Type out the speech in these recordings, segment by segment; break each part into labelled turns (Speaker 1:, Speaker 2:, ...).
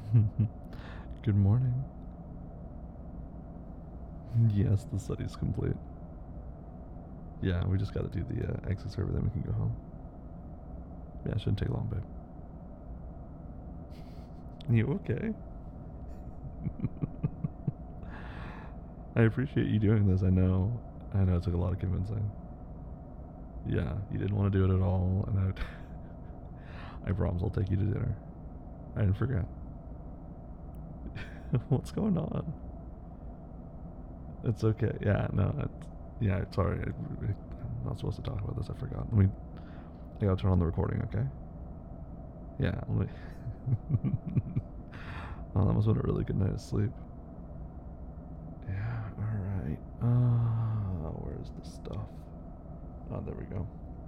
Speaker 1: Good morning. Yes, the study's complete. Yeah, we just gotta do the exit survey, then we can go home. Yeah, it shouldn't take long, babe. You okay? I appreciate you doing this. I know it took a lot of convincing. Yeah, you didn't want to do it at all, and I promise I'll take you to dinner. I didn't forget. What's going on? It's okay. Yeah, no, yeah, sorry. I'm not supposed to talk about this. I forgot. I gotta turn on the recording, okay? Yeah, let me. Oh, that must have been a really good night of sleep. Yeah, alright. Where's the stuff? Oh, there we go.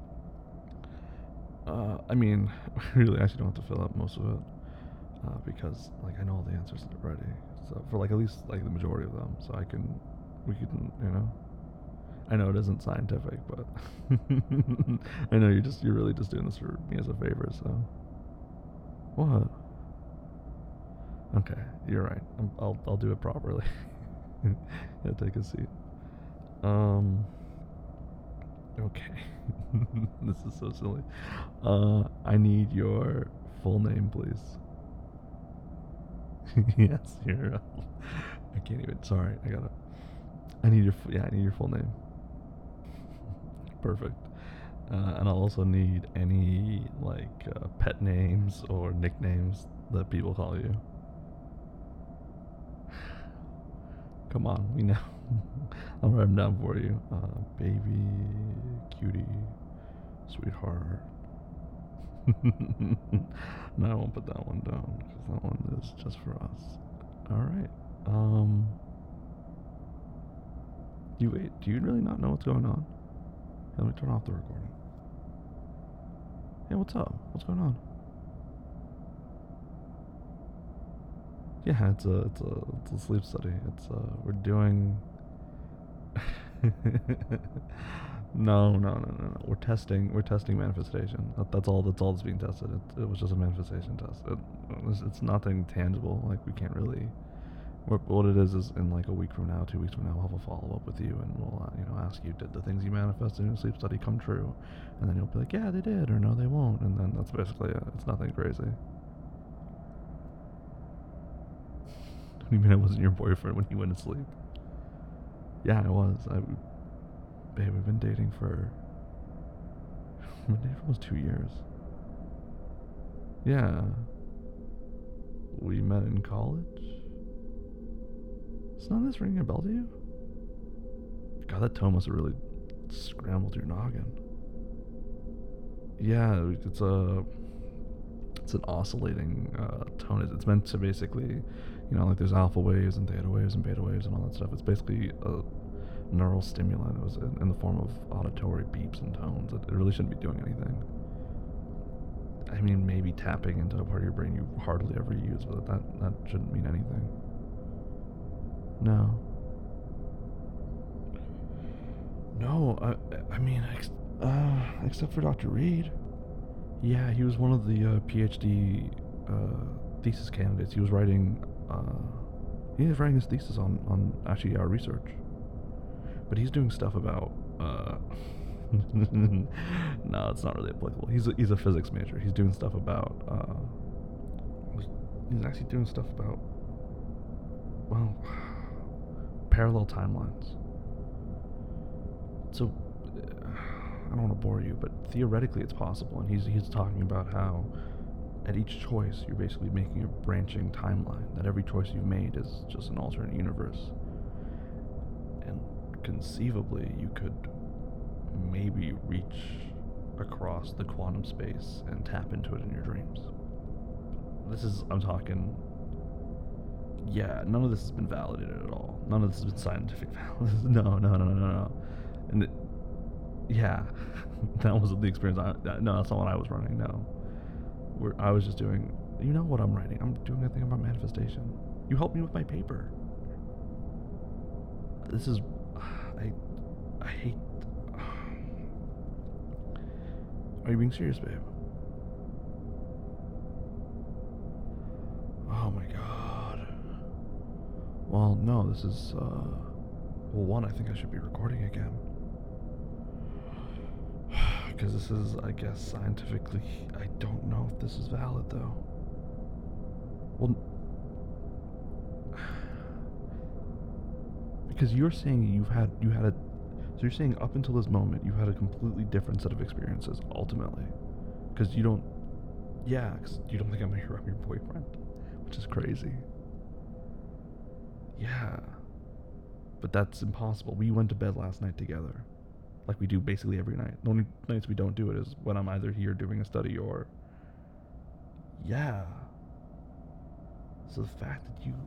Speaker 1: I mean, we really actually don't have to fill up most of it. Because, like, I know all the answers already. So, for, like, at least, like, the majority of them. So we can, I know it isn't scientific, but I know you're really just doing this for me as a favor, so. What? Okay, you're right. I'll do it properly. Yeah, take a seat. Um, okay. This is so silly. I need your full name, please. Yes, you're. I can't even. Sorry, I gotta. I need your. Yeah, I need your full name. Perfect. And I'll also need any like pet names or nicknames that people call you. Come on, we know. I'll write them down for you. Baby, cutie, sweetheart. No, I won't put that one down because that one is just for us. All right. Um, you wait. Do you really not know what's going on? Hey, let me turn off the recording. Hey, what's up? What's going on? Yeah, it's a sleep study. We're doing. No. We're testing manifestation. That's all. That's all that's being tested. It was just a manifestation test. It's nothing tangible. Like we can't really. What it is in like a week from now, 2 weeks from now, we'll have a follow up with you, and we'll ask you, did the things you manifested in your sleep study come true? And then you'll be like, yeah, they did, or no, they won't, and then that's basically it. It's nothing crazy. What do you mean I wasn't your boyfriend when you went to sleep? Yeah, I was. Babe, we've been dating for. We've been dating for almost 2 years. Yeah. We met in college? It's not this ringing a bell to you? God, that tone must have really scrambled your noggin. Yeah, it's an oscillating tone. It's meant to basically, like there's alpha waves and theta waves and beta waves and all that stuff. It's basically a neural stimulant. It was in the form of auditory beeps and tones. It really shouldn't be doing anything. I mean, maybe tapping into a part of your brain you hardly ever use, but that shouldn't mean anything. No. No, I mean, except for Dr. Reed. Yeah, he was one of the PhD thesis candidates. He was writing his thesis on actually our research, but he's doing stuff about. No, it's not really applicable. He's a physics major. He's doing stuff about. He's actually doing stuff about. Well, parallel timelines. So I don't want to bore you, but theoretically it's possible, and he's talking about how at each choice you're basically making a branching timeline. That every choice you've made is just an alternate universe, and conceivably you could maybe reach across the quantum space and tap into it in your dreams. I'm talking. Yeah, none of this has been validated at all. None of this has been scientific valid. No. And yeah, that wasn't the experience. No, that's not what I was running. No, I was just doing. You know what I'm writing? I'm doing a thing about manifestation. You helped me with my paper. This is. I hate. Are you being serious, babe? Oh my god. Well, no, this is, well, one, I think I should be recording again. Because this is, I guess, scientifically, I don't know if this is valid, though. Well, because you're saying you had a, so you're saying up until this moment, you've had a completely different set of experiences, ultimately. Because you don't, yeah, because you don't think I'm your boyfriend, which is crazy. Yeah. But that's impossible. We went to bed last night together. Like we do basically every night. The only nights we don't do it is when I'm either here doing a study or... Yeah. So the fact that you...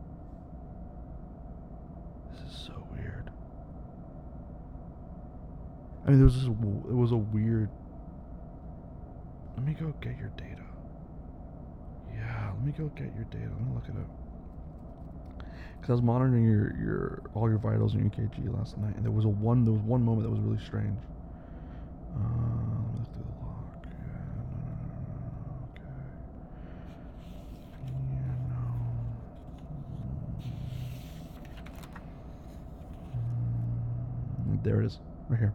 Speaker 1: This is so weird. I mean, it was a weird... Let me go get your data. Yeah, let me go get your data. Let me look it up. Because I was monitoring your all your vitals and your EKG last night, and there was one moment that was really strange. Let me look through the log. Okay. There it is, right here.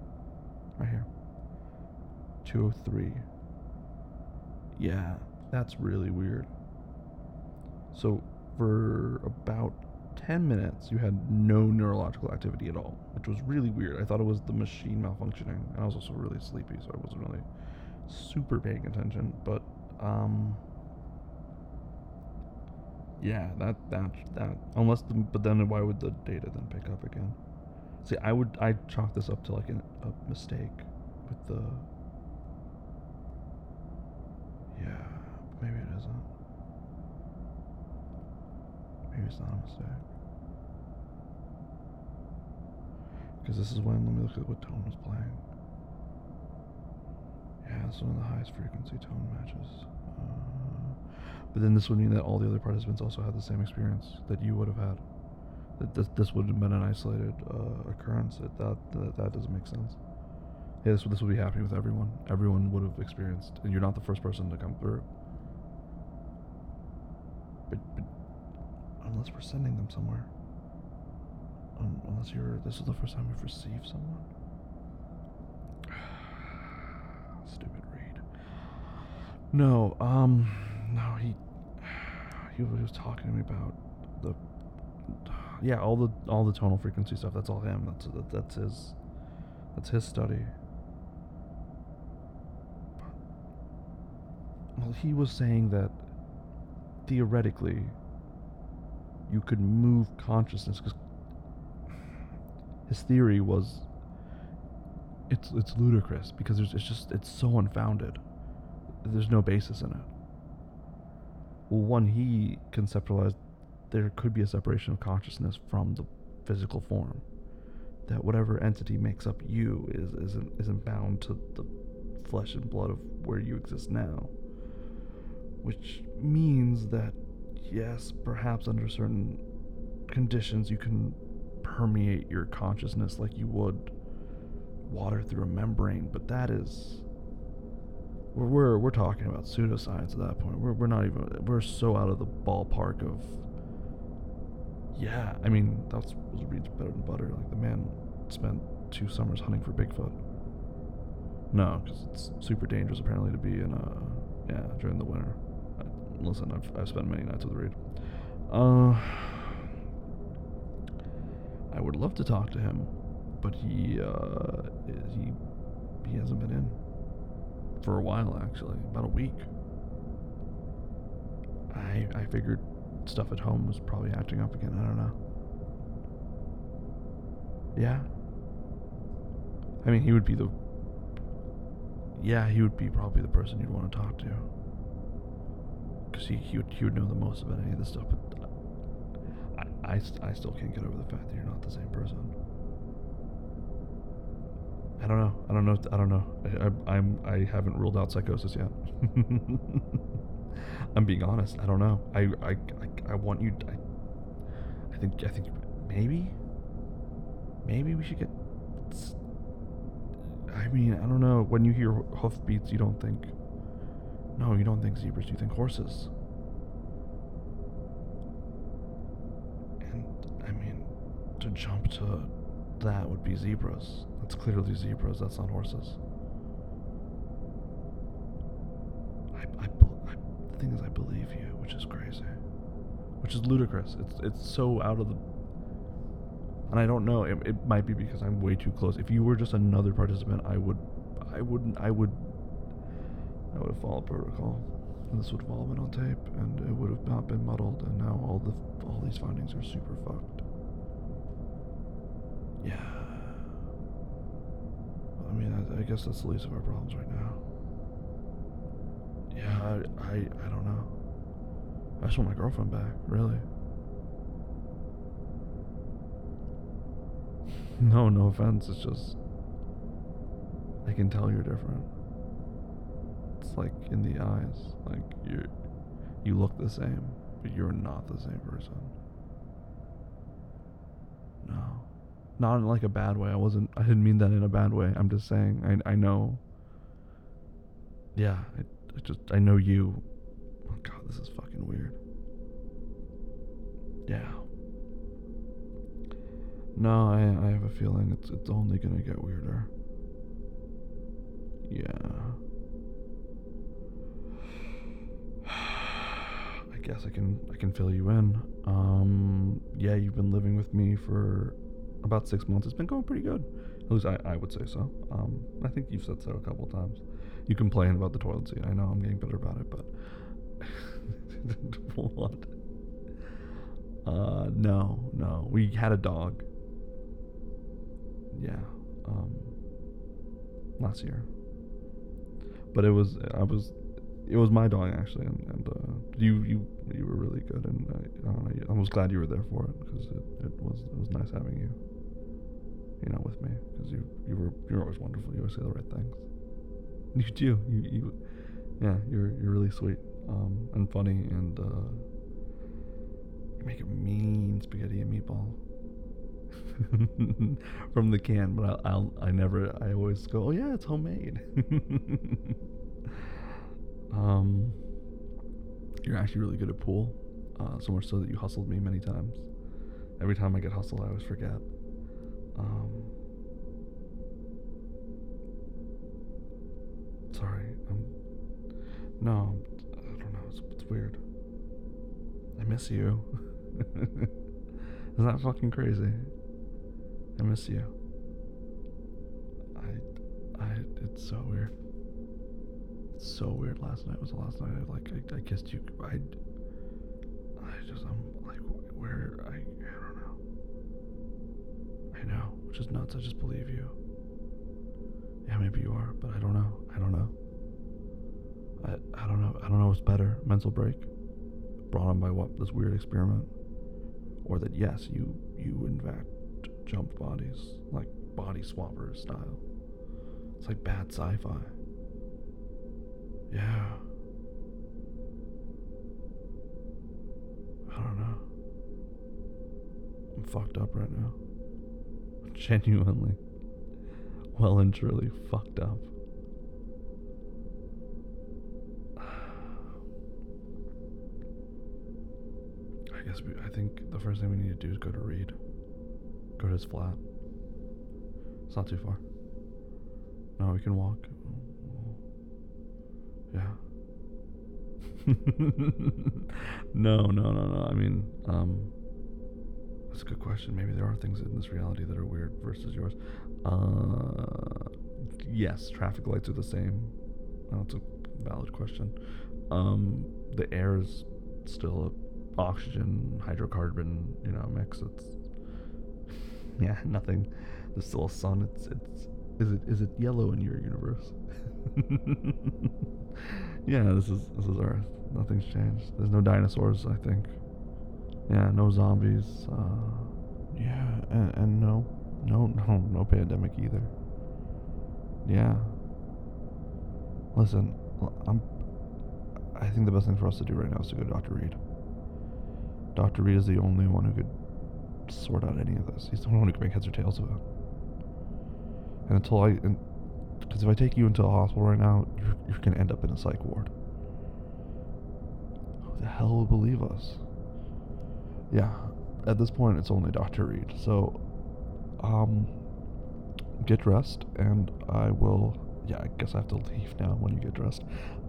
Speaker 1: 203. Yeah, that's really weird. So for about 10 minutes, you had no neurological activity at all, which was really weird. I thought it was the machine malfunctioning, and I was also really sleepy, so I wasn't really super paying attention. But yeah, that unless but then why would the data then pick up again? See, I'd chalk this up to like a mistake with the... Yeah, maybe it isn't. Maybe it's not a mistake. Because this is when, let me look at what tone was playing. Yeah, this is when the highest frequency tone matches. But then this would mean that all the other participants also had the same experience that you would have had. That this would have been an isolated occurrence. That doesn't make sense. Yeah, this would be happening with everyone. Everyone would have experienced, and you're not the first person to come through. But unless we're sending them somewhere. Unless this is the first time we've received someone. Stupid Reed. No, he was talking to me about the... Yeah, all the tonal frequency stuff. That's all him. That's his study. Well, he was saying that theoretically you could move consciousness, because his theory was it's ludicrous because it's so unfounded. There's no basis in it. Well, one, he conceptualized there could be a separation of consciousness from the physical form. That whatever entity makes up you isn't bound to the flesh and blood of where you exist now. Which means that, yes, perhaps under certain conditions you can permeate your consciousness like you would water through a membrane, but that is... We're talking about pseudoscience at that point. We're so out of the ballpark of... Yeah, I mean, was Reed's bread and butter. Like, the man spent 2 summers hunting for Bigfoot. No, because it's super dangerous apparently to be in during the winter. Listen, I've spent many nights with Reed. I would love to talk to him, but he hasn't been in for a while, actually, about a week. I figured stuff at home was probably acting up again. I don't know. Yeah. I mean, he would be probably the person you'd want to talk to, because he would know the most about any of this stuff. But I still can't get over the fact that you're not the same person. I don't know. I haven't ruled out psychosis yet. I'm being honest. I don't know. I want you. I think maybe we should get... I mean, I don't know. When you hear hoofbeats, you don't think... No, you don't think zebras. You think horses. And, I mean, to jump to that would be zebras. That's clearly zebras, that's not horses. The thing is, I believe you, which is crazy. Which is ludicrous. It's so out of the... And I don't know, it might be because I'm way too close. If you were just another participant, I would have followed protocol. And this would have all been on tape, and it would have not been muddled, and now all these findings are super fucked. Yeah. I mean, I guess that's the least of our problems right now. Yeah, I don't know. I just want my girlfriend back, really. No offense, it's just... I can tell you're different. It's like in the eyes, like you look the same, but you're not the same person. No. Not in like a bad way. I didn't mean that in a bad way. I'm just saying, I know. Yeah, I know you. Oh god, this is fucking weird. Yeah. No, I have a feeling it's only gonna get weirder. Yeah. I guess I can fill you in. Yeah, you've been living with me for about 6 months. It's been going pretty good. At least I would say so. I think you've said so a couple times. You complain about the toilet seat. I know I'm getting better about it, but what? No. We had a dog. Yeah. Last year. But it was my dog actually, and you were really good, and I was glad you were there for it, because it was nice having you, with me, because you're always wonderful. You always say the right things. You do. You're really sweet, and funny, and you make a mean spaghetti and meatball from the can, but I always go, oh yeah, it's homemade. You're actually really good at pool, so much so that you hustled me many times. Every time I get hustled, I always forget. Sorry. No, I don't know. It's weird. I miss you. Isn't that fucking crazy? I miss you. It's so weird. It's so weird. Last night was the last night I kissed you. I'm like, where, I don't know. I know, which is nuts. I just believe you. Yeah, maybe you are, but I don't know. I don't know what's better. Mental break brought on by what? This weird experiment? Or that, yes, you in fact jumped bodies, like body swapper style. It's like bad sci-fi. Yeah. I don't know. I'm fucked up right now. Genuinely. Well and truly fucked up. I think the first thing we need to do is go to Reed. Go to his flat. It's not too far. No, we can walk. Yeah. No. I mean, that's a good question. Maybe there are things in this reality that are weird versus yours. Yes, traffic lights are the same. That's a valid question. The air is still a oxygen, hydrocarbon, mix. It's nothing. There's still a sun. Is it yellow in your universe? Yeah, this is Earth. Nothing's changed. There's no dinosaurs, I think. Yeah, no zombies. Yeah, and no pandemic either. Yeah. Listen, I think the best thing for us to do right now is to go to Dr. Reed. Dr. Reed is the only one who could sort out any of this. He's the only one who can make heads or tails of it. And because if I take you into a hospital right now, you're gonna end up in a psych ward. Who the hell will believe us? Yeah, At this point, it's only Dr. Reed. So, get dressed, and I will. Yeah, I guess I have to leave now when you get dressed.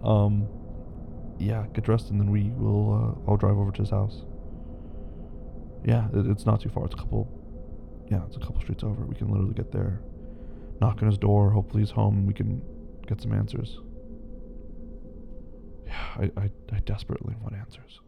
Speaker 1: Yeah, get dressed, and then we will. I'll drive over to his house. Yeah, it's not too far. It's a couple. Yeah, it's a couple streets over. We can literally get there, knock on his door. Hopefully he's home, and we can get some answers. Yeah, I desperately want answers.